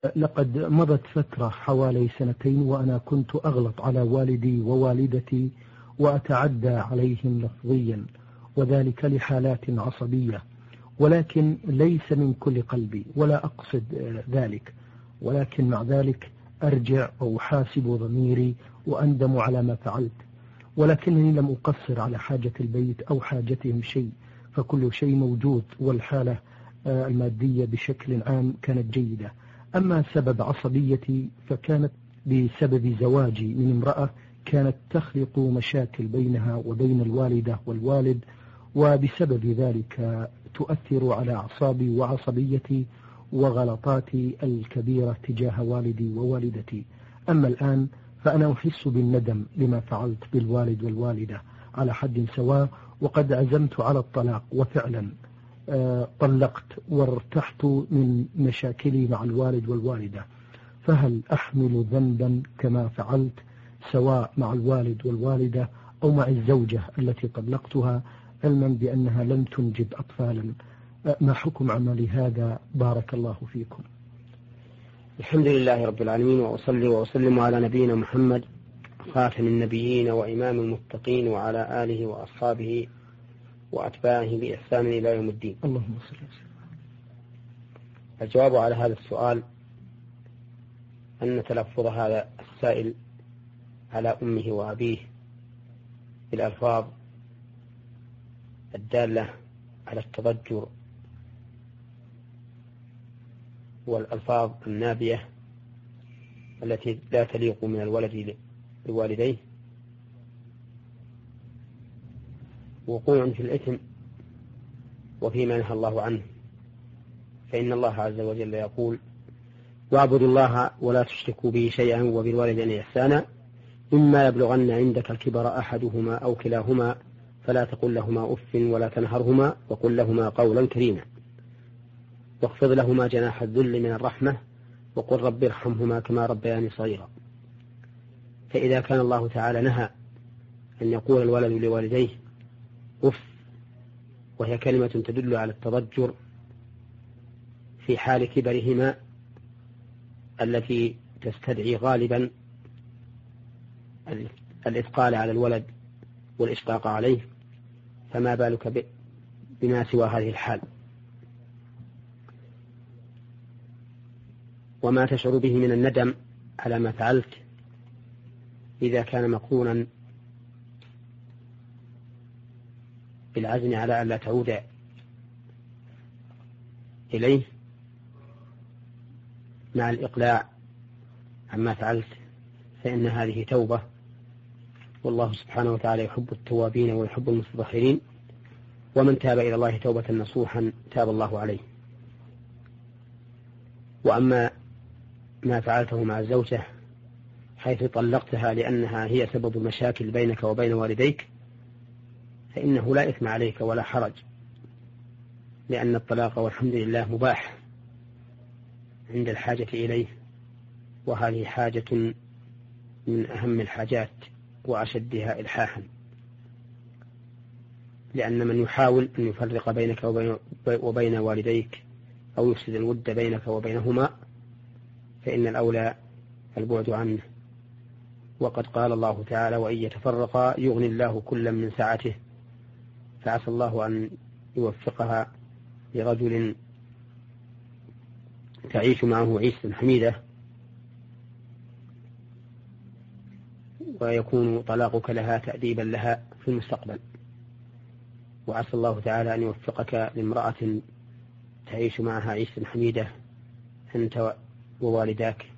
لقد مضت فترة حوالي 2 وأنا كنت أغلط على والدي ووالدتي وأتعدى عليهم لفظيا، وذلك لحالات عصبية، ولكن ليس من كل قلبي ولا أقصد ذلك، ولكن مع ذلك أرجع وأحاسب ضميري وأندم على ما فعلت، ولكنني لم أقصر على حاجة البيت أو حاجتهم شيء، فكل شيء موجود، والحالة المادية بشكل عام كانت جيدة. أما سبب عصبيتي فكانت بسبب زواجي من امرأة كانت تخلق مشاكل بينها وبين الوالدة والوالد، وبسبب ذلك تؤثر على أعصابي وعصبيتي وغلطاتي الكبيرة تجاه والدي ووالدتي. أما الآن فأنا أحس بالندم لما فعلت بالوالد والوالدة على حد سواء، وقد عزمت على الطلاق، وفعلا طلقت وارتحت من مشاكلي مع الوالد والوالدة. فهل أحمل ذنبا كما فعلت سواء مع الوالد والوالدة أو مع الزوجة التي طلقتها علما بأنها لم تنجب أطفالا؟ ما حكم عملي هذا؟ بارك الله فيكم. الحمد لله رب العالمين، وأصلي وأسلم على نبينا محمد خاتم النبيين وإمام المتقين، وعلى آله وأصحابه وأتباعه بإحسان إلى يوم الدين. اللهم صل وسلم. الجواب على هذا السؤال أن تلفظ هذا السائل على أمه وأبيه بالألفاظ الدالة على التضجر والألفاظ النابية التي لا تليق من الولد لوالديه وقوع في الإثم وفيما نهى الله عنه، فإن الله عز وجل يقول: واعبدوا الله ولا تشركوا به شيئا وبالوالدين إحسانا إما يبلغن عندك الكبر أحدهما أو كلاهما فلا تقل لهما أف ولا تنهرهما وقل لهما قولا كريما واخفض لهما جناح الذل من الرحمة وقل رب ارحمهما كما ربياني صغيرا. فإذا كان الله تعالى نهى أن يقول الولد لوالديه أف، وهي كلمة تدل على التضجر في حال كبرهما التي تستدعي غالبا الإثقال على الولد والإشقاق عليه، فما بالك بما سوى هذه الحال؟ وما تشعر به من الندم على ما فعلت إذا كان مقرونا بالعزم على أن لا تعود إليه مع الإقلاع عما فعلت، فإن هذه توبة، والله سبحانه وتعالى يحب التوابين ويحب المتطهرين، ومن تاب إلى الله توبة نصوحا تاب الله عليه. وأما ما فعلته مع الزوجة حيث طلقتها لأنها هي سبب المشاكل بينك وبين والديك، فإنه لا إثم عليك ولا حرج، لأن الطلاق والحمد لله مباح عند الحاجة إليه، وهذه حاجة من أهم الحاجات وأشدها إلحاحا، لأن من يحاول أن يفرق بينك وبين والديك أو يفسد الود بينك وبينهما فإن الأولى البعد عنه. وقد قال الله تعالى: وإن يتفرقا يغني الله كلا من سعته، فعسى الله أن يوفقها لرجل تعيش معه عيشة حميدة، ويكون طلاقك لها تأديبا لها في المستقبل. وعسى الله تعالى أن يوفقك لامرأة تعيش معها عيشة حميدة أنت ووالداك